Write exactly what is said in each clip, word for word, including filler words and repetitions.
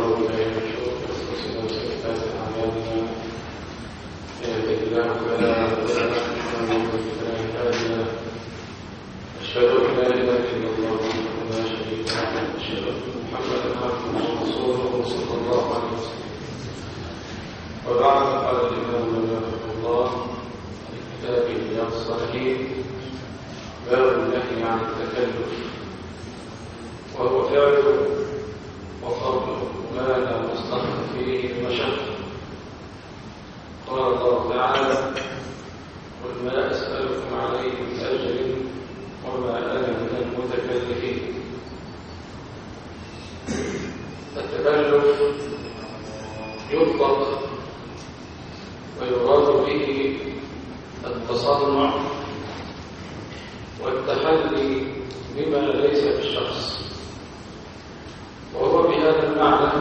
ونعوذ بالله من شرور انفسنا وسيئات اعمالنا من يهده الله فلا مضل له ومن يضلل فلا هادي له اشهد ان لا اله الا الله وحده لا شريك له واشهد ان محمدا عبده ورسوله صلى الله عليه وسلم. وبعد قال الامام رحمه الله في كتابه رياض الصالحين باب النهي عن التكلف، وهو فعل وفضل ما لا مصلحة فيه مشقة. قال الله تعالى: قل ما أسألكم عليه من أجر وما أنا من المتكلفين. التكلف يطلق ويراد به التصنع والتحلي بما ليس بالشخص، وهو بهذا المعنى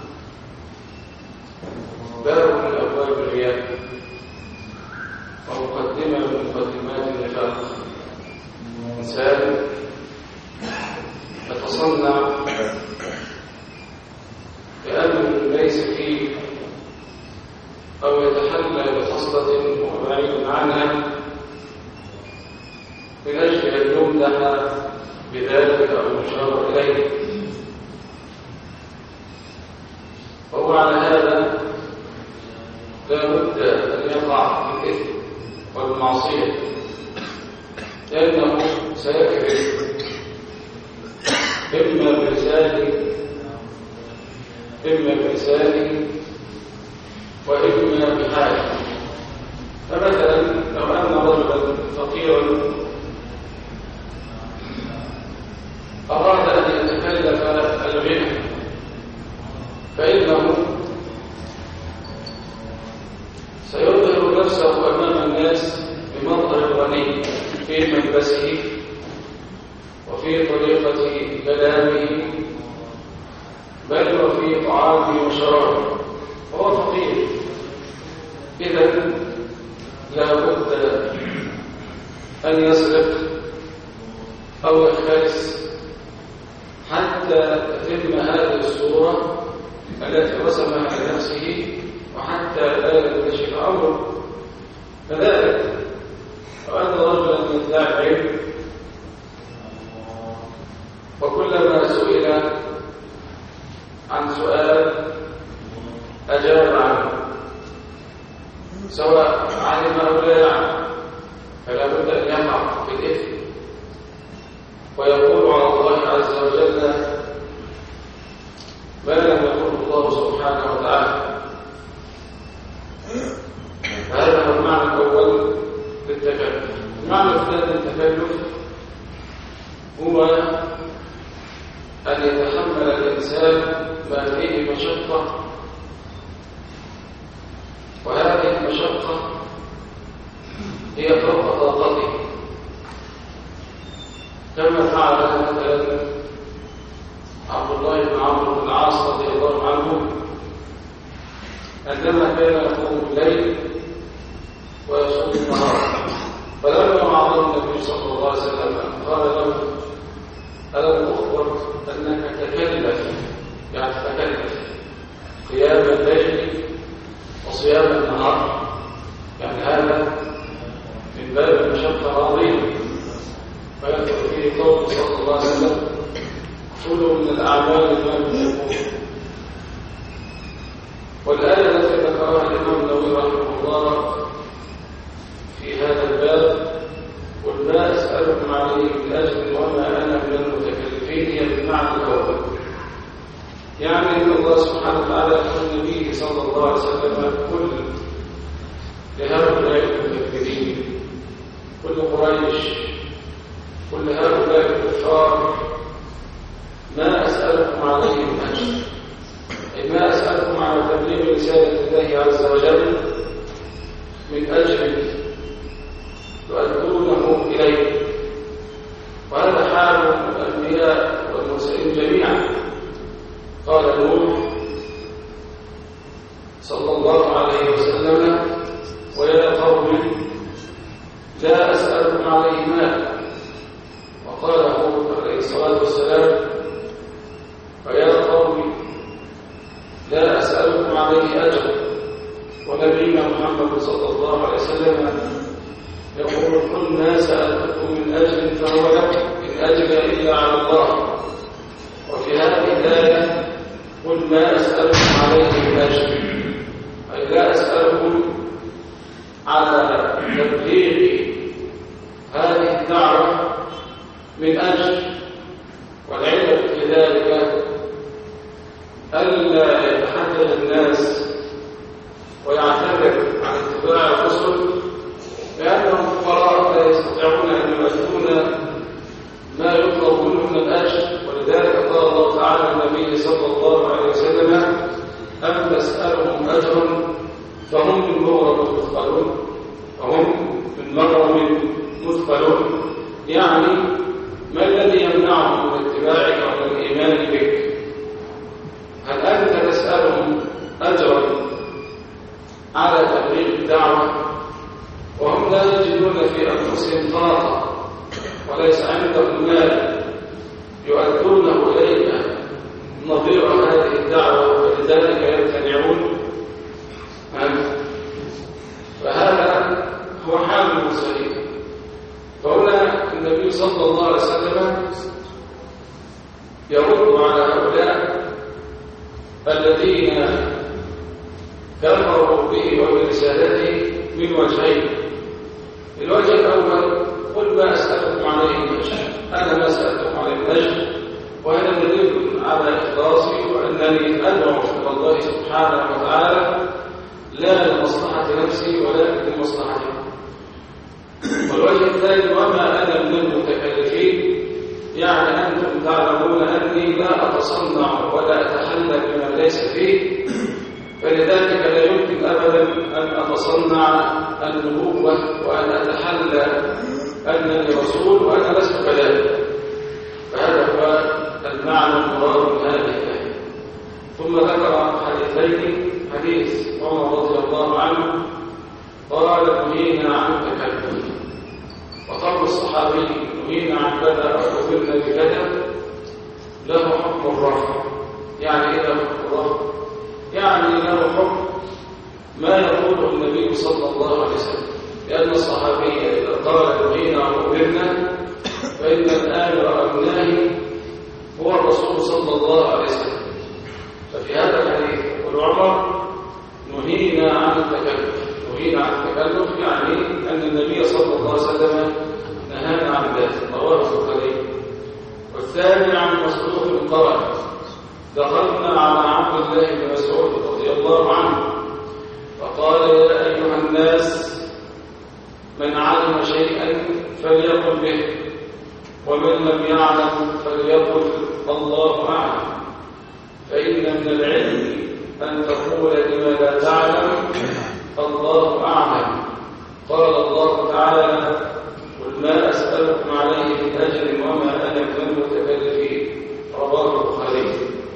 باب من أبواب الرياء ومقدمة من مقدمات النفاق. إنسان يتصنع بأمر ليس فيه أو يتحلى بخصلة وهو بعيد عنها من أجل أن يمدح بذلك أو يشار إليه، وهو على هذا لا بد أن يقع في الإثم والمعصية، لأنه سيكذب إما بلسانه إما بلسانه وإما بحاله. فمثلا لو أن رجلا فقيرا أراد أن يتكلف الغنى، فإنه سيظهر نفسه أمام الناس بمظهر الغني في ملبسه وفي طريقة كلامه بل وفي طعامه وشرابه، وهو فقير. إذن لا بد أن يسرق أو يختلس حتى تتم هذه الصورة التي رسمها لنفسه وحتى لا ينتشف أمره. كذلك وأن رجلا يدعي العلم وكلما سئل عن سؤال أجاب عنه، سواء علم أو لا يعلم، فلا بد أن يقع في الإثم ويقول على الله عز وجل ما لم يقل الله سبحانه وتعالى. هذا هو المعنى الأول للتكلف. المعنى الثاني للتكلف هو أن يتحمل الإنسان ما فيه مشقة، وهذه المشقة هي فوق طاقته، كما فعل مثلا عبد الله بن عمرو بن العاص رضي الله عنه عندما كان يقوم الليل ويصوم النهار، فلما وعظه النبي صلى الله عليه وسلم قال له: ألم أخبر أنك تكلف، يعني تكلف قيام الليل وصيام النهار، يعني هذا من باب المشقة العظيمة. فيذكر فيه قوله صلى الله عليه وسلم: كلوا من الأعمال ما تحبون. والآية التي ذكرها الإمام النووي رحمه الله في هذا الباب: قل ما أسألكم عليه من أجر وما أنا من المتكلفين، هي بالمعنى الأول، يعني أن الله سبحانه وتعالى يقول النبي صلى الله عليه وسلم: كل لهؤلاء المكذبين، كل قريش، كل هؤلاء الكفار، ما أسألكم عليه من أجر، أي ما أسألكم على تبليغ رسالة الله عز وجل من أجر تؤدونه إليه. وهذا حال الأنبياء والمرسلين جميعا. قال نوح صلى الله عليه وسلم: ويا قوم لا أسألكم عليه مالا. وقال هود عليه الصلاة والسلام: ويا قوم أسألكم عليه أجر. ونبينا محمد صلى الله عليه وسلم يقول كل ما سألتكم من أجل فهو لكم إن أجر إلا على الله. وفي هذه الآية قل ما أسألكم عليه من أجر، أي لا أسألكم على تبليغ هذه الدعوة من أجل. والعلم في ذلك ألا يتحدث الناس ويعتذر عن اتباع الرسل لأنهم فقراء لا يستطيعون أن يؤدون ما يطلب منهم من الأجر. ولذلك قال الله تعالى النبي صلى الله عليه وسلم أم تسألهم أجرا فهم من مغرم مثقلون فهم من مغرم مثقلون، يعني ما الذي يمنعهم من اتباعك ومن الإيمان بك؟ هل أنت تسألهم أجرا على تبليغ الدعوة وهم لا يجدون في أنفسهم طاقة وليس عندهم مال يؤدونه إليك نظير هذه الدعوة ولذلك يمتنعون؟ فهذا هو حال المرسلين. فهنا النبي صلى الله عليه وسلم يرد على هؤلاء الذين كفروا به وبرسالته من وجهين. الوجه الأول قل ما أسألكم عليه من أجر، أنا ما أسألكم عليه من أجر وأنا دليل على إخلاصي وأنني أدعو إلى الله سبحانه وتعالى لا لمصلحة نفسي ولكن لمصلحتي. والوجه الثاني وما أنا من المتكلفين، يعني أنتم تعلمون أني لا أتصنع ولا أتحلى بما ليس فيه، فلذلك لا يمكن أبدا أن أتصنع النبوة وأن أتحلى أنني رسول وأنا لست كذلك. فهذا هو المعنى المراد من هذه الآية. ثم ذكر حديثين، حديث عمر رضي الله عنه قال نهينا عن التكلف، وقول الصحابي نهينا عن كذا أو أمرنا بكذا له حكم الرفع. يعني إيه له حكم الرفع؟ يعني له حكم ما يقوله النبي صلى الله عليه وسلم، لأن الصحابي إذا قال نهينا عن أمرنا فإن الآمر أو الناهي هو الرسول صلى الله عليه وسلم. ففي هذا الحديث يقول عمر نهينا عن التكلف. نهينا عن التكلف يعني أن النبي صلى الله عليه وسلم نهانا عن ذلك، رواه البخاري. والثاني عن مسعود قال دخلنا على عبد الله بن مسعود رضي الله عنه فقال يا أيها الناس من علم شيئا فليقل به ومن لم يعلم فليقل الله أعلم، فإن من العلم أن تقول لما لا تعلم الله أعلم. قال الله تعالى قل ما أسألكم عليه من أجر وما أنا من المتكلفين، رواه البخاري.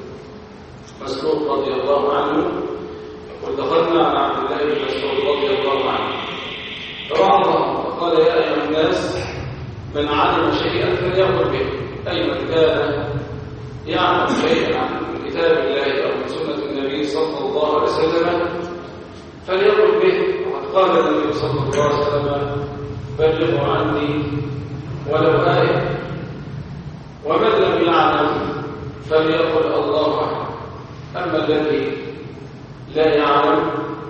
مسعود رضي الله عنه يقول دخلنا على عبد الله بن مسعود رضي الله عنه فوعظهم فقال يا أيها الناس من علم شيئا فليقل به، أي من كان يعلم شيئا عن كتاب الله أو من سنة النبي صلى الله عليه وسلم فليقل به. وقد قال النبي صلى الله عليه وسلم بلغوا عني ولو آية. ومن لم يعلم فليقل الله أعلم. أما الذي لا يعلم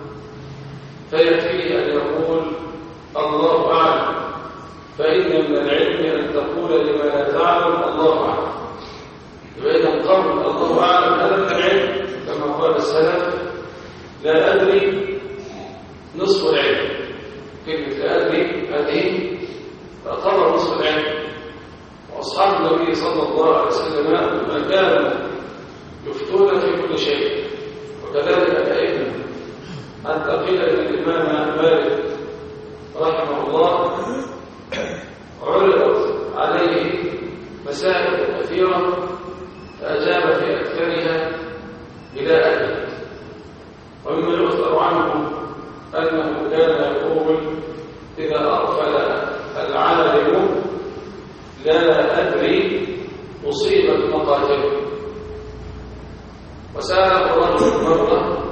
فيكفيه أن يقول الله أعلم، فإن من العلم أن تقول لما لا تعلم الله أعلم. فإذا قول الله أعلم هذا من العلم كما قال السلف لا أدري نصف العلم. كلمة لا أدري هذه تعتبر نصف العلم. وأصحاب النبي صلى الله عليه وسلم ما كانوا يفتون في كل شيء، وكذلك الأئمة. حتى قيل أن الإمام مالك رحمه الله عرضت عليه مسائل كثيرة فأجاب في أكثرها بلا أدري. ومما يؤثر عنه أنه كان يقول إذا أغفل العالم لا أدري أصيبت مقاتله. وسأله رجل مرة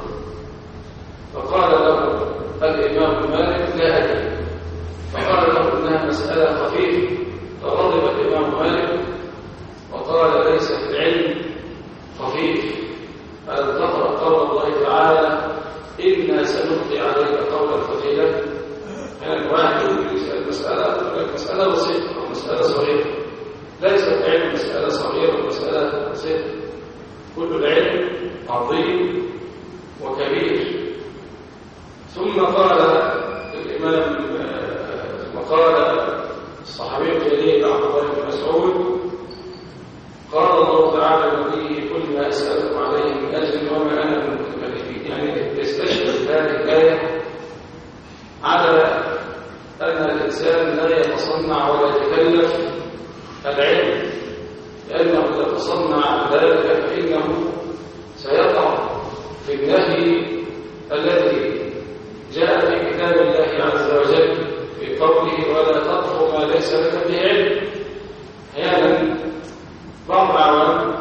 ست. كل العلم عظيم وكبير. ثم قال الإمام ثم قال الصحابي الجليل عبد الله بن مسعود قال الله تعالى لنبيه كل ما أسألكم عليه من أجل وما أنا من مكلفين. يعني يستشهد هذه الآية على أن الإنسان لا يتصنع ولا يتكلف العلم، لأنه إذا تصنع ذلك فإنه سيقع في النهي الذي جاء في كتاب الله عز وجل في قوله ولا تقف ما ليس لك به علم. أحيانا بعض العوام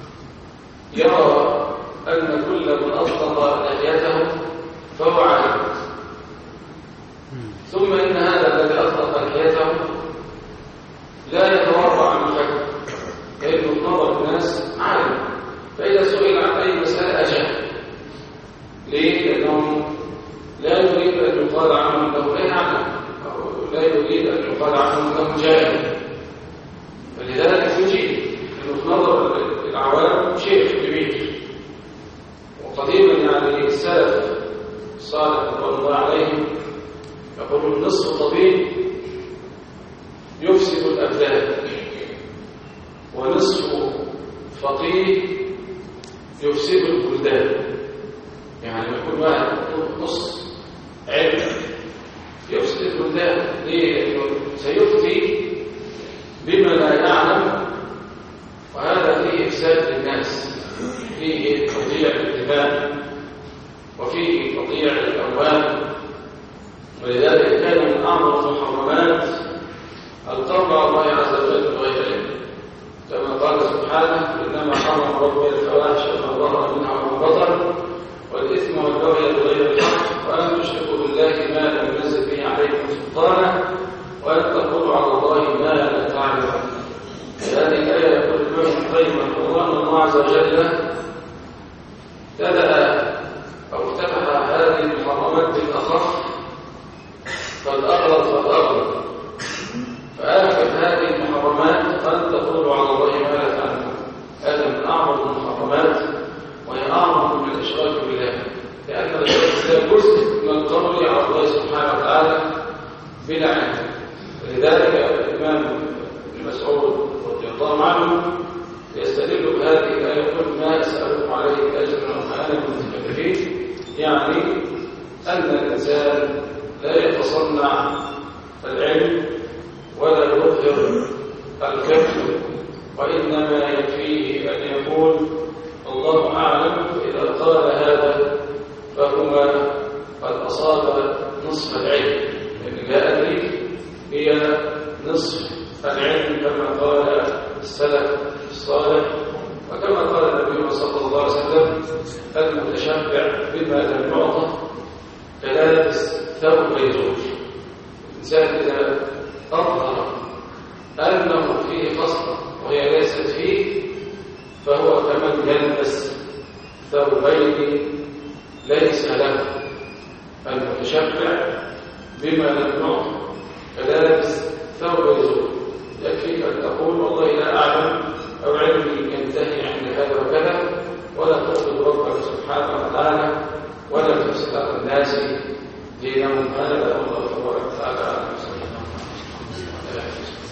يرى أن كل من أطلق لحيته فهو عالم، ثم إن هذا الذي أطلق لحيته لا يتورع عن الحكم، لأنه في نظر الناس عالم، فإذا سئل عن أي مسألة أجاب. ليه؟ لأنه لا يريد أن يقال عنه أنه لا يعلم، أو لا يريد أن يقال عنه أنه جاهل، فلذلك يجيب أنه في نظر العوام شيخ كبير. وقديما يعني السلف الصالح رضوان الله عليهم يقول النصف طبيب يفسد الأبدان، ونصف فقيه يفسد البلدان. يعني يكون واحد نص علم يفسد البلدان. ليه؟ لأنه سيفتي بما لا يعلم، وهذا فيه إفساد للناس، فيه تضييع الدماء وفيه تضييع الأموال. ولذلك كان من أعظم المحرمات القول على الله عز وجل بغير علم، كما قال سبحانه إنما حرم ربي الفواحش ما ظهر منها وما بطن والإثم والبغي بغير الحق وأن تشركوا بالله ما لم ينزل به عليكم سلطانا وأن تقولوا على الله ما لا تعلمون. هذه الآية يقول ابن القيم رحمه الله أن الله عز وجل بدأ أو افتتح هذه المحرمات بالأخف فالأغلظ فالأغلظ، فآخر هذه المحرمات أن تقولوا على الله ما لا تعلمون. هذا من أعظم المحرمات، وهي أعظم من الإشراك بالله، لأن الإشراك بالله جزء من القول على الله سبحانه وتعالى بلا علم. ولذلك الإمام ابن مسعود رضي الله عنه يستدل بهذه الآية كل ما أسألكم عليه أجر وما أنا من مكلفين، يعني أن الإنسان لا يتصنع العلم ولا يظهر الفقه، وإنما يكفيه أن يقول الله أعلم، فإذا قال هذا فهو قد أصاب نصف العلم، لأن لا أدري هي نصف العلم كما قال السلف الصالح، وكما قال النبي صلى الله عليه وسلم المتشبع بما لم يعطى كلابس ثوب يزول. الإنسان إذا أظهر أنه فيه خصلة وهي ليست فيه فهو كمن يلبس ثوبين ليس له. المتشبع بما لم يعطى كلابس ثوب يزول. يكفيك أن تقول والله لا أعلم أو علمي ينتهي عند هذا وكذا، ولا تغضب ربك سبحانه وتعالى ولا تفسد على الناس دينهم. هذا والله تبارك وتعالى.